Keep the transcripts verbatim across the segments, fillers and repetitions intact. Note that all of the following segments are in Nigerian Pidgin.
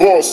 boss.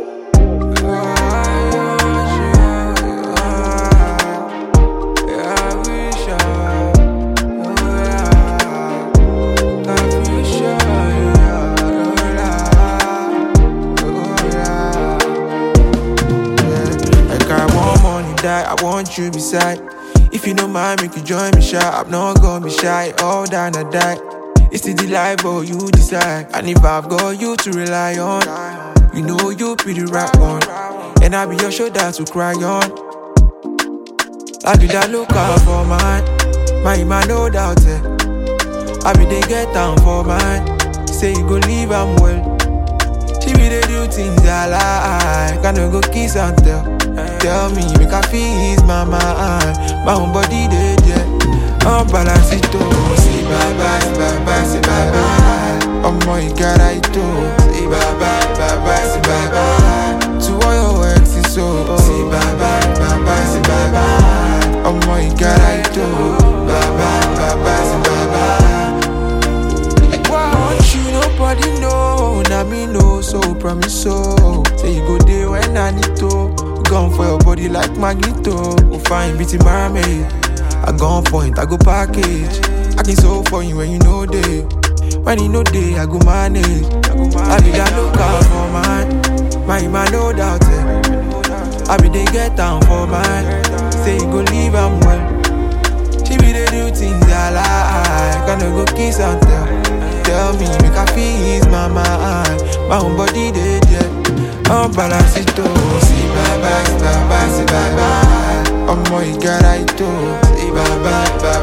I want you beside. If you don't mind, make you join me shy. I'm not gonna be shy, all down I die. It's the life, but you decide. And if I've got you to rely on, you know you'll be the right one. And I'll be your shoulder to cry on. I'll be that lookout for mine. My man, no doubt it. I'll be the get down for mine. Say you go leave, I'm well. She be the do things I like. I no go kiss and tell. Tell me, make I feel ease my mind. My own body dead, yeah. I'm balance it too. Say bye bye, bye bye, say bye bye. I'm more you got I do. Say bye bye, bye bye, say bye bye. To all your exes, so say bye bye, bye bye, say bye bye. I'm more you got I do. Bye bye, bye bye, say bye bye. Why want you, nobody know. Now me know, so promise so. Say you go there when I need to. Gone for your body like Magneto. Go find beauty mermaid. I go on point, I go package. I can so for you when you know day. When you know day, I go manage. I be that lookout for mine. My man, no doubt it. I be the get down for mine. Say you go leave, I'm well. She be the do things I like. I no go kiss and tell. Tell me, make I feel ease my mind. My own body dead, yeah. I'm balance it too. Say bye bye, bye bye, say bye bye. I'm more you got I do. Say bye bye, bye